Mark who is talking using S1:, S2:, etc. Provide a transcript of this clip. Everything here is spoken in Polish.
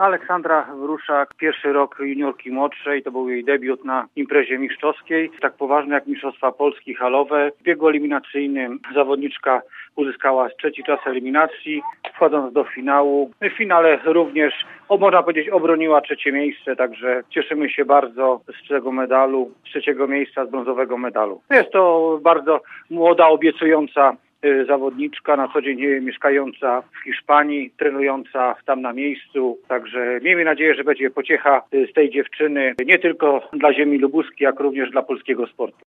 S1: Aleksandra Wruszak, pierwszy rok juniorki młodszej, to był jej debiut na imprezie mistrzowskiej, tak poważne jak Mistrzostwa Polski halowe. W biegu eliminacyjnym zawodniczka uzyskała trzeci czas eliminacji, wchodząc do finału. W finale również, można powiedzieć, obroniła trzecie miejsce, także cieszymy się bardzo z tego medalu, z trzeciego miejsca, z brązowego medalu. Jest to bardzo młoda, obiecująca zawodniczka, na co dzień mieszkająca w Hiszpanii, trenująca tam na miejscu. Także miejmy nadzieję, że będzie pociecha z tej dziewczyny nie tylko dla ziemi lubuskiej, jak również dla polskiego sportu.